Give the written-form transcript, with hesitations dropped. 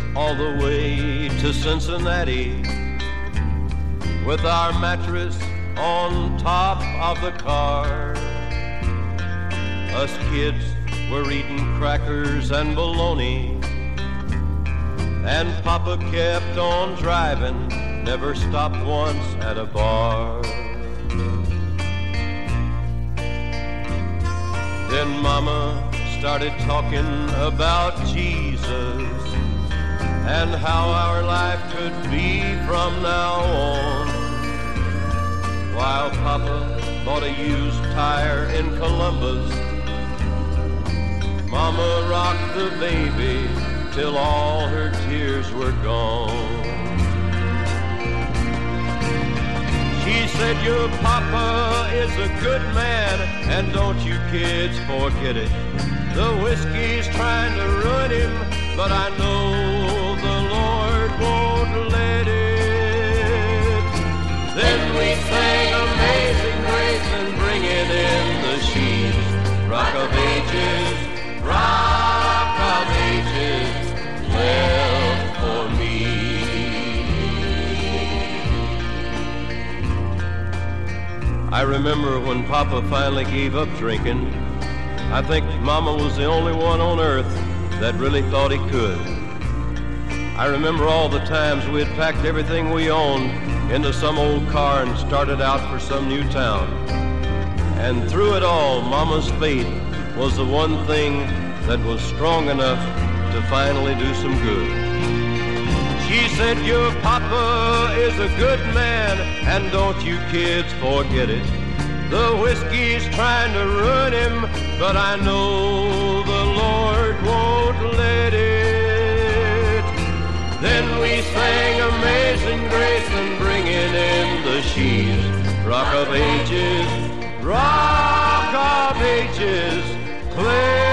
all the way to Cincinnati with our mattress on top of the car. Us kids were eating crackers and bologna, and Papa kept on driving, never stopped once at a bar. Then Mama started talking about Jesus and how our life could be from now on, while Papa bought a used tire in Columbus. Mama rocked the baby till all her tears were gone. She said, your papa is a good man, and don't you kids forget it. The whiskey's trying to ruin him, but I know the Lord won't let it. Then we sang Amazing Grace and bringing in the sheaves. Rock of Ages, Rock of Ages, left for me. I remember when Papa finally gave up drinking. I think Mama was the only one on earth that really thought he could. I remember all the times we had packed everything we owned into some old car and started out for some new town. And through it all, Mama's faith was the one thing that was strong enough to finally do some good. She said, your papa is a good man, and don't you kids forget it. The whiskey's trying to ruin him, but I know the Lord won't let it. Then we sang Amazing Grace and bringing in the sheaves. Rock of Ages, Rock of Ages, clear